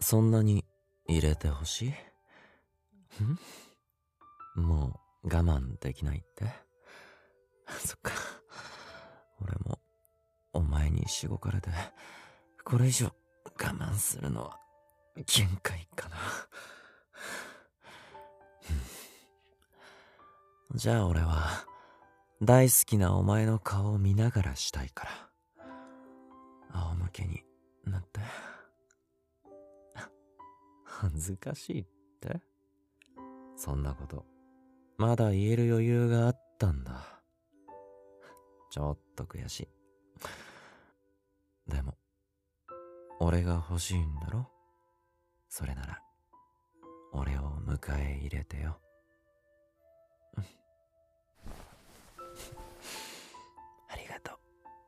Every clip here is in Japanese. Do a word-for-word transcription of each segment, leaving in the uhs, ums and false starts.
そんなに入れてほしい？ん？もう我慢できないって？そっか。俺もお前にしごかれてこれ以上我慢するのは限界かな。じゃあ俺は大好きなお前の顔を見ながらしたいから仰向けになって。恥ずかしいって？そんなことまだ言える余裕があったんだ。ちょっと悔しい。でも俺が欲しいんだろ？それなら俺を迎え入れてよ。ありがとう。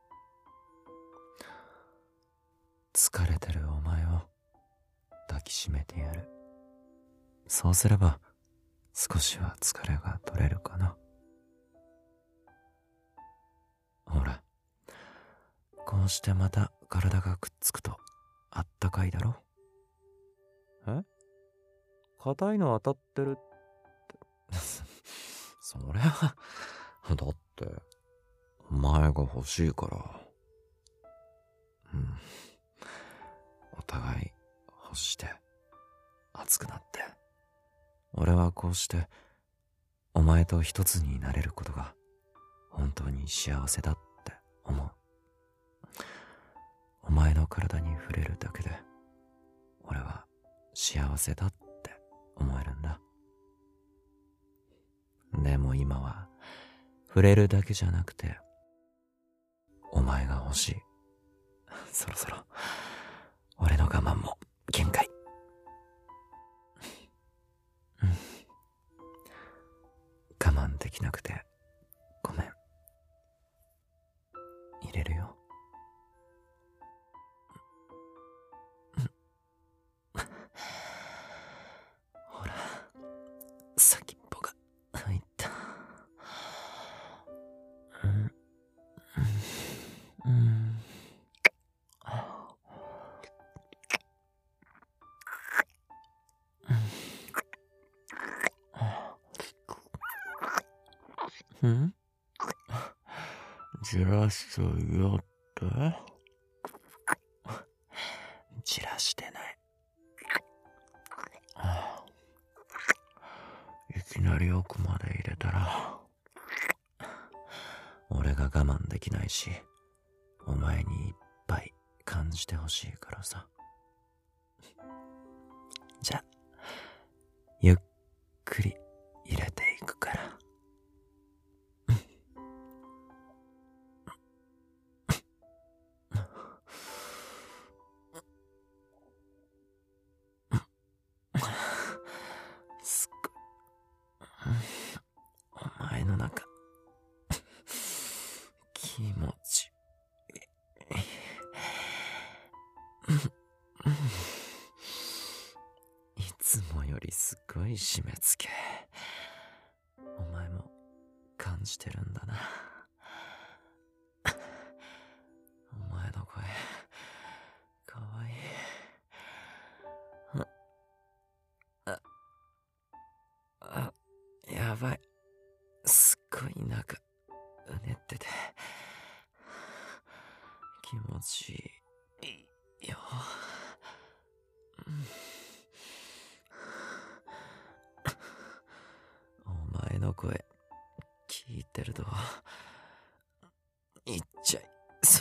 疲れてるお前を抱きしめてやる。そうすれば少しは疲れが取れるかな。ほら、こうしてまた体がくっつくとあったかいだろ。え？硬いの当たってるってそれはだってお前が欲しいから。うん、お互い欲して熱くなって、俺はこうしてお前と一つになれることが本当に幸せだって思う。お前の体に触れるだけで俺は幸せだって思えるんだ。でも今は触れるだけじゃなくてお前が欲しい。そろそろ俺の我慢も限界。うん、我慢できなくてごめん。入れるよ。ほら、先っぽが入った。うん、うん、うん。ん？じらすよって？じらしてない。いきなり奥まで入れたら俺が我慢できないし、お前にいっぱい感じてほしいからさ。じゃあゆっくり入れていくから。すっごいお前の中気持ちいつもよりすごい締め付け。お前も感じてるんだな。お前の声かわいい。ああ、やばい。すっごい中うねってて気持ちいいよ。お前の声聞いてると言っちゃいそう。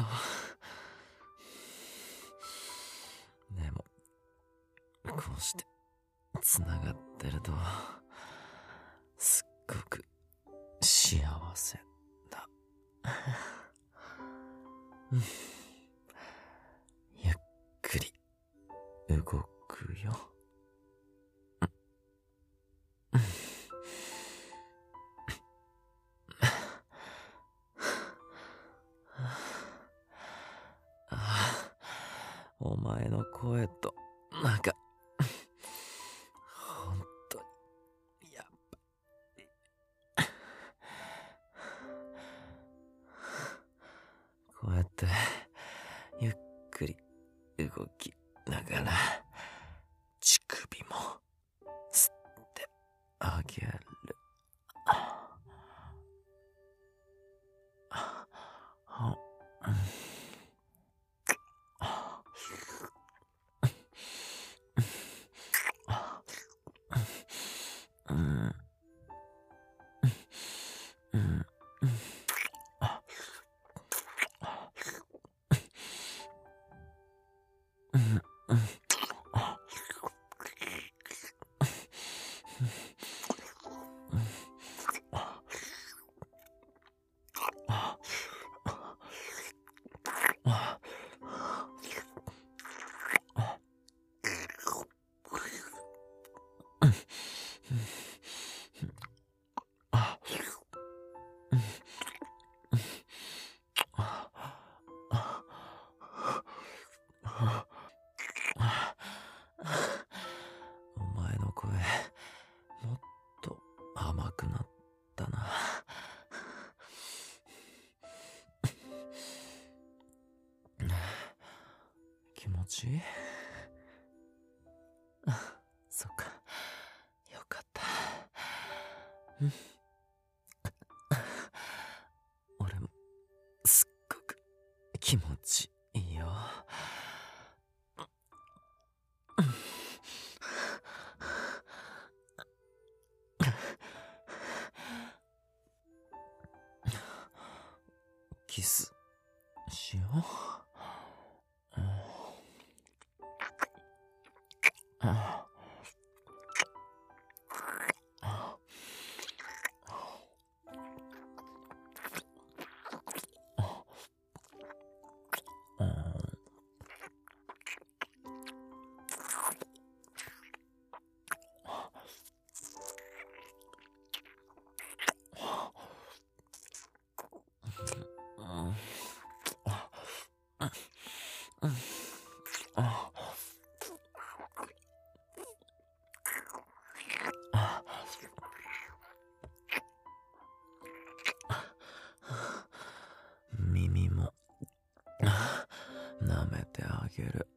でもこうしてつながってるとすっごく幸せだ。ゆっくり動くよ。お前の声となんか本当にやっぱこうやってゆっくり動きながらちいい？そっか、よかった。うん俺もすっごく気持ちいいよ。キスしよう。耳も舐めてあげる。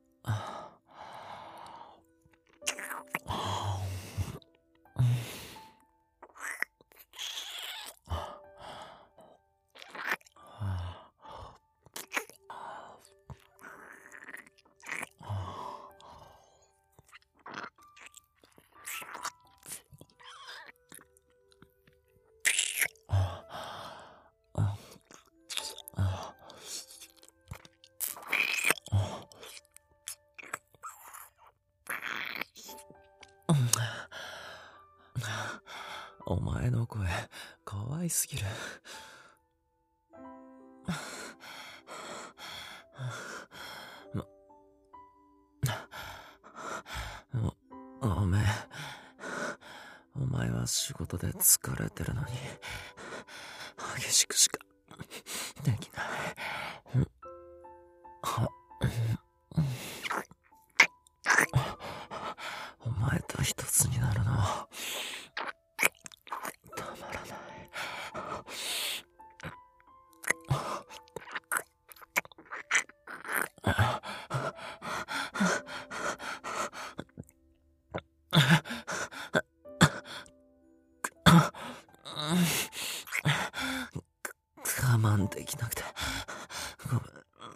お前の声可愛すぎる。ご、ごめん。お前は仕事で疲れてるのに激しくしかできない。お前と一つになるのたまらない。我慢できなくてごめん。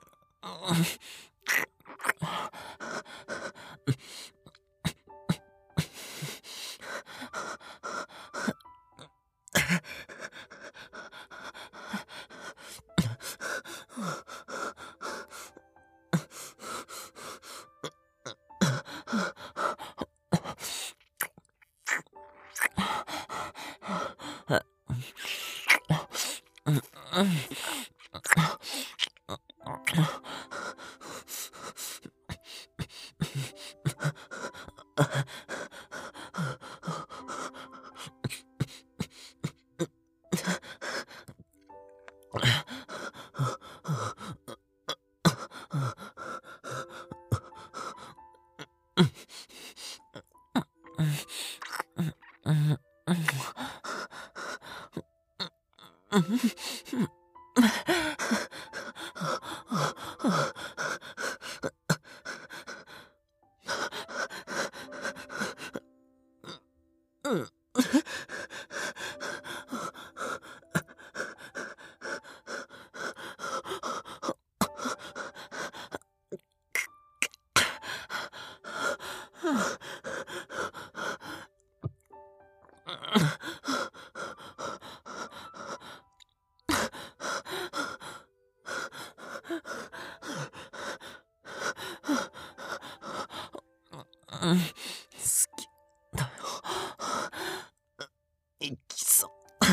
好きだよ。行きそう。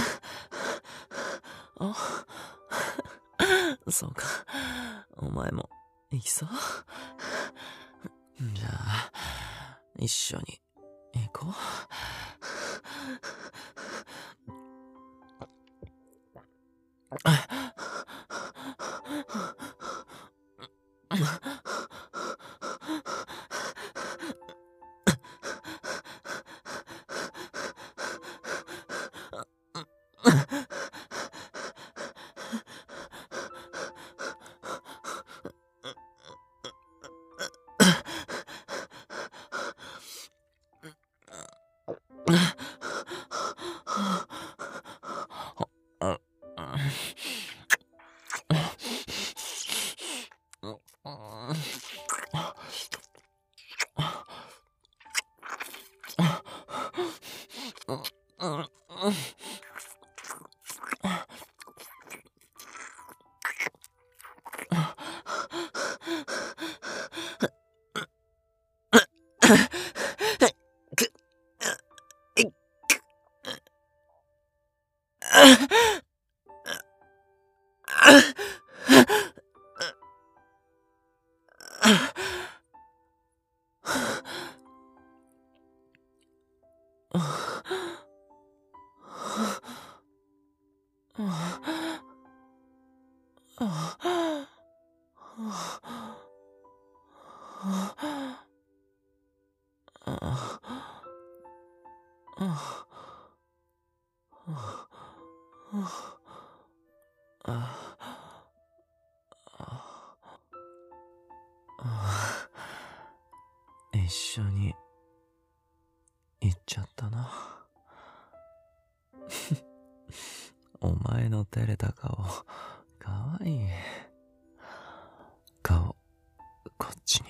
あ、そうか。お前も行きそう。じゃあ一緒に行こう。 一緒に行っちゃったな。お前の照れた顔かわいい。顔こっち